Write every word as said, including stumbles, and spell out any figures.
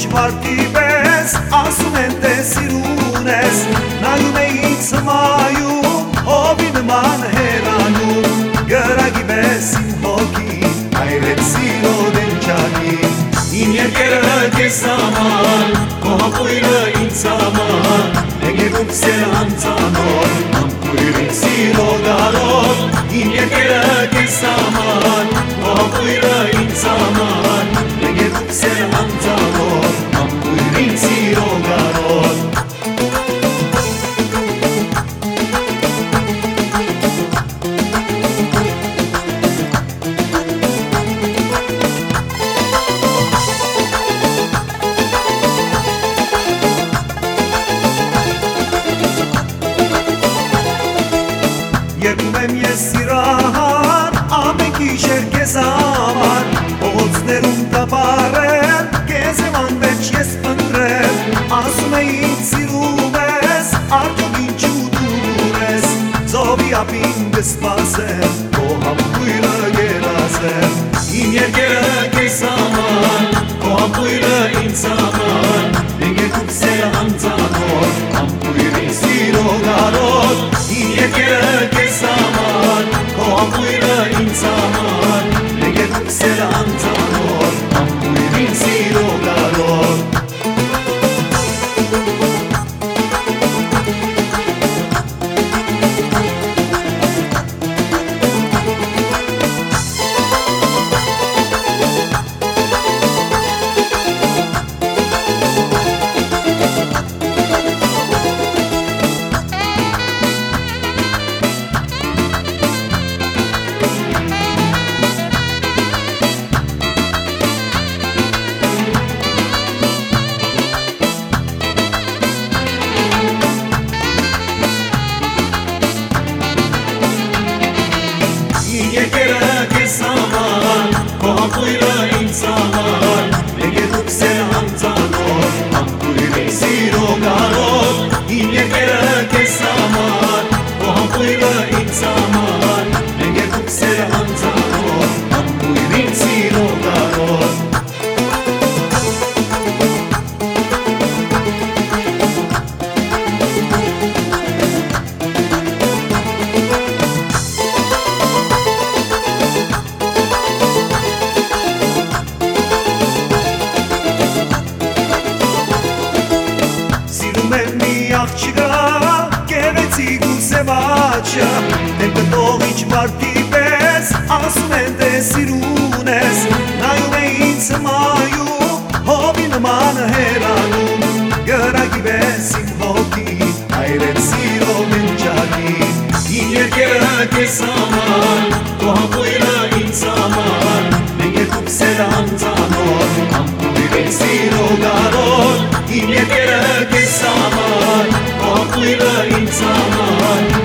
hiç parti bez asumente sirunes na lumei samayu obin man heranu gara gibesim hoki ayret siro del chaki inye kera ke saman kohapuyla insaman ege gupsel antanor ampuirin siro garor inye kera ke saman kohapuyla insaman ege gupsel antanor ampuirin siro garor Երկում եմ ես սիրահար, ամեն գիշեր կեզ համար Փողոցներում տապարել, կեզ եմ անվերջ ես պնդրել Ասում էինք սիրում ես, արդյոք ինչու դուր ես Ծովի ափին կսպասեմ, քո համբույրը գերազեմ Իմ երկերը կեզ համար, քո համբույրը ինձ համար Մենք երկուքս էլ անծանոթ, համբույրին սիրո գարոտ Իմ երկերը կեզ համար, քո համբույրը ինձ համար Մենք երկուքս էլ անծանոթ, համբույրին սիրո գարոտ Երկերը կեզ համար, քո համբույրը ինձ համար Մենք երկուքս էլ անծանոթ, համբույրին սիրո գարոտ Իմ երկերը կեզ համար, քո համբույրը ինձ համար Մենք երկուքս էլ անծանոթ, համբույրին սիրո գարոտ աղջիկա, գեղեցիկ ու սևաչա Դեպ տողիչ մարդի պես, ասում են թե սիրուն ես Նայում է ինձ մայու, հովի նման հերանում Գրագի պես իմ հոգի, այրեց սիրո մենջակի Իմ երկերը կեզ համար, քո համբույրը ինձ համար Մենք երկուքս էլ անծանոթ, համբույրին սիրո գարոտ Իմ երկերը կեզ համար, համբույրը ինձ համար